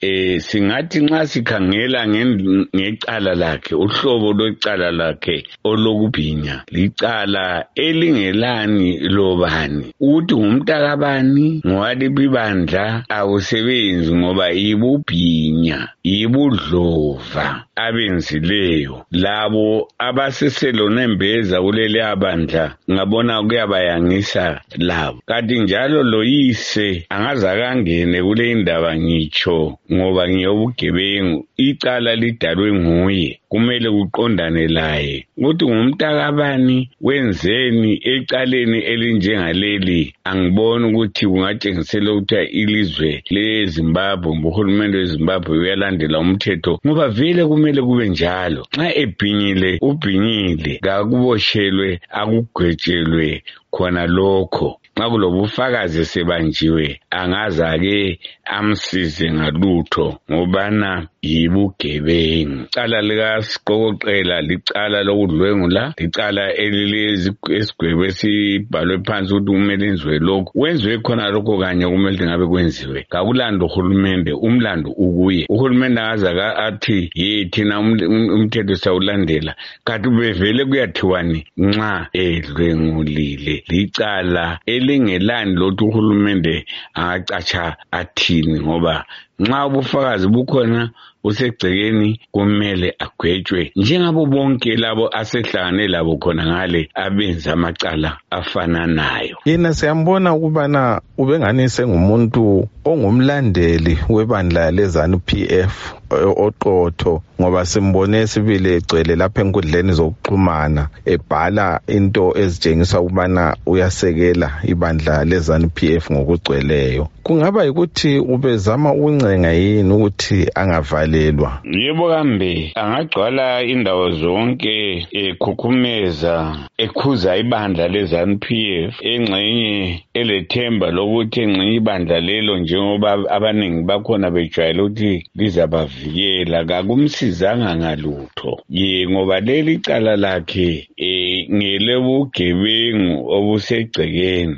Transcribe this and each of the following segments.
singathi nxa sikhangela ngecala lakhe, uhlobo lwecala lakhe olokubhinya licala elingelani lobani ukuthi ngumntakabani ngowaliphi ibandla awusebenzi ngoba yibubhinya yibudlova abenzileyo labo abaseselonembeza kuleli abandla ngabona kuyabayangisa labo kanti njalo loyise angaze akangene kule indaba ngitsho ngoba ngiyobugebengu icala lidalwe nguye kumele kuqondane laye ukuthi ngumntakabani wenzeni ecaleni elinjengaleli angiboni ukuthi kungatshengisela ukuthi ilizwe leZimbabwe uhulumende weZimbabwe uyalandela umthetho ngoba vele kumele kube njalo nxa ebhinyile ubhinyile kakuboshelwe akugwetshelwe khona lokho nxa kulobufakazi sebanjiwe angaze ake amsize ngalutho ngobana yibugebengu cala likaSiqokoqela licala lokudlwengula licala esigwebo esibhalwe phansi ukuthi kumele enziwe lokho wenziwe khona lokho kanye kumele ngabe kwenziwe kakulanda uhulumende umlando ukuye uhulumende angaze athi thina umthetho sawulandela kanti bevele kuyathiwani nxa edlwengulile licala elingelani lothi uhulumende angacatsha athini ngoba nxa ubufakazi bukhona usegcekeni kumele agwetshwe njengabo bonke labo asehlangane labo khona ngale abenza amacala afananayo. Yena siyambona ukubana ubengani sengumuntu ongumlandeli webandla leZANU-PF oqotho ngoba simbone sibili egcwele lapha enkundleni zokuxhumana ebhala into ezitshengisa ukubana uyasekela ibandla leZANU-PF ngokugcweleyo. Kungaba ukuthi ubezama ukuncenga yini ukuthi angavalelwa? Yebo kambe angagcwala indawo zonke ekhukhumeza ekhuza ibandla leZANU-PF engxenye elethemba lokuthi engxenye ibandla lelo njengoba abaningi bakhona bejwayele ukuthi lizabavikela kakumsizanga ngalutho ngoba leli cala lakhe ngelebugebengu obusegcekeni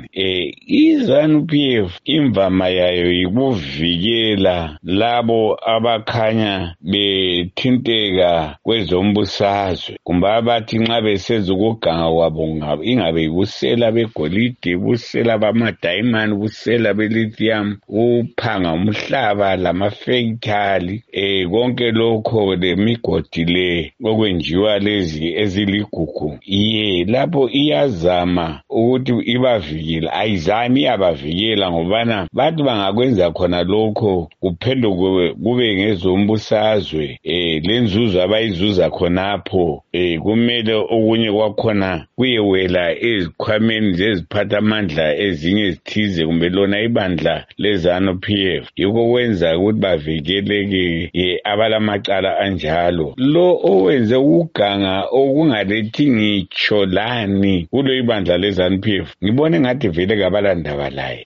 iZANU-PF imvama yayo yikuvikela labo abakhanya bethinteka kwezombusazwe kumbe abathi nxa besenza ukuganga kwabo ingabe yibusela begolide busela bamadayimani busela belithium uphanga umhlaba lamafekithali konke lokho lemigodi le okwenjiwa lezi eziligugu lapho iyazama ukuthi ibavikela ayizami iyabavikela ngobana bathi bangakwenza khona lokho kuphenduke kube ngezombusazwe lenzuzo abayizuza khonapho kumele okunye kwakhona kuyewela ezikhwameni zeziphatha amandla ezinye ezithize kumbe lona ibandla leZANU-PF yikho kwenza ukuthi bavikeleke abalamacala anjalo lo owenze ukuganga okungalethi ngitsho lani kulo ibandla leZANU-PF ngibone ngathi vele kabalandaba laye.